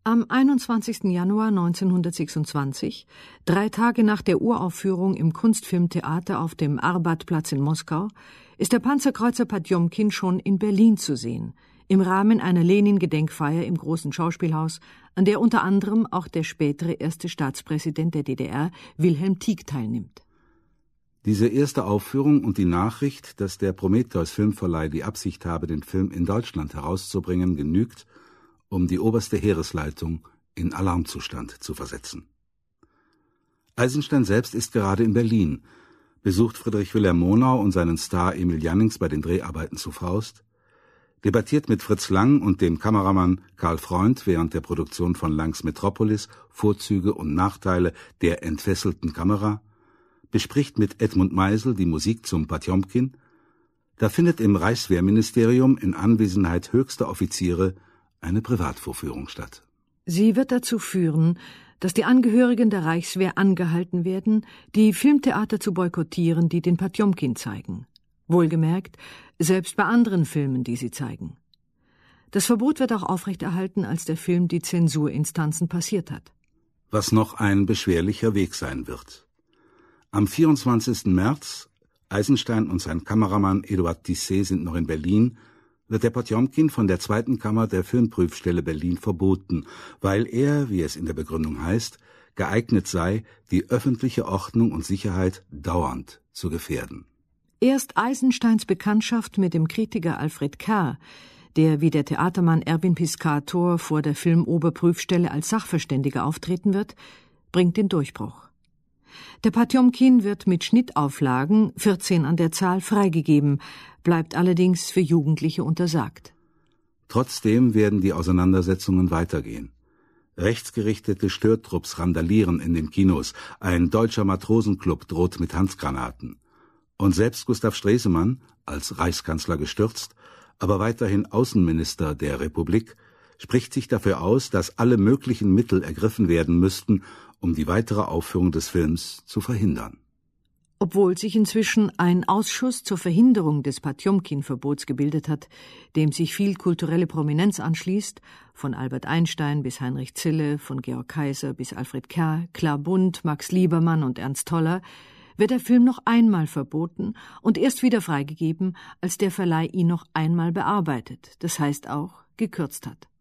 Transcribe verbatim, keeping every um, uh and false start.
Am einundzwanzigsten Januar neunzehnhundertsechsundzwanzig, drei Tage nach der Uraufführung im Kunstfilmtheater auf dem Arbatplatz in Moskau, ist der Panzerkreuzer Potjomkin schon in Berlin zu sehen, im Rahmen einer Lenin-Gedenkfeier im Großen Schauspielhaus, an der unter anderem auch der spätere erste Staatspräsident der D D R, Wilhelm Tieck, teilnimmt. Diese erste Aufführung und die Nachricht, dass der Prometheus Filmverleih die Absicht habe, den Film in Deutschland herauszubringen, genügt, um die oberste Heeresleitung in Alarmzustand zu versetzen. Eisenstein selbst ist gerade in Berlin, besucht Friedrich Wilhelm Monau und seinen Star Emil Jannings bei den Dreharbeiten zu Faust, debattiert mit Fritz Lang und dem Kameramann Karl Freund während der Produktion von Langs Metropolis Vorzüge und Nachteile der entfesselten Kamera, bespricht mit Edmund Meisel die Musik zum Potjomkin. Da findet im Reichswehrministerium in Anwesenheit höchster Offiziere eine Privatvorführung statt. Sie wird dazu führen, dass die Angehörigen der Reichswehr angehalten werden, die Filmtheater zu boykottieren, die den Potjomkin zeigen. Wohlgemerkt, selbst bei anderen Filmen, die sie zeigen. Das Verbot wird auch aufrechterhalten, als der Film die Zensurinstanzen passiert hat. Was noch ein beschwerlicher Weg sein wird. Am vierundzwanzigsten März, Eisenstein und sein Kameramann Eduard Tisset sind noch in Berlin, wird der Potjomkin von der zweiten Kammer der Filmprüfstelle Berlin verboten, weil er, wie es in der Begründung heißt, geeignet sei, die öffentliche Ordnung und Sicherheit dauernd zu gefährden. Erst Eisensteins Bekanntschaft mit dem Kritiker Alfred Kerr, der wie der Theatermann Erwin Piscator vor der Filmoberprüfstelle als Sachverständiger auftreten wird, bringt den Durchbruch. Der Potjomkin wird mit Schnittauflagen, vierzehn an der Zahl, freigegeben, bleibt allerdings für Jugendliche untersagt. Trotzdem werden die Auseinandersetzungen weitergehen. Rechtsgerichtete Störtrupps randalieren in den Kinos, ein deutscher Matrosenclub droht mit Handgranaten. Und selbst Gustav Stresemann, als Reichskanzler gestürzt, aber weiterhin Außenminister der Republik, spricht sich dafür aus, dass alle möglichen Mittel ergriffen werden müssten, um die weitere Aufführung des Films zu verhindern. Obwohl sich inzwischen ein Ausschuss zur Verhinderung des Potjomkin-Verbots gebildet hat, dem sich viel kulturelle Prominenz anschließt, von Albert Einstein bis Heinrich Zille, von Georg Kaiser bis Alfred Kerr, Klar Bund, Max Liebermann und Ernst Toller, wird der Film noch einmal verboten und erst wieder freigegeben, als der Verleih ihn noch einmal bearbeitet, das heißt auch gekürzt hat.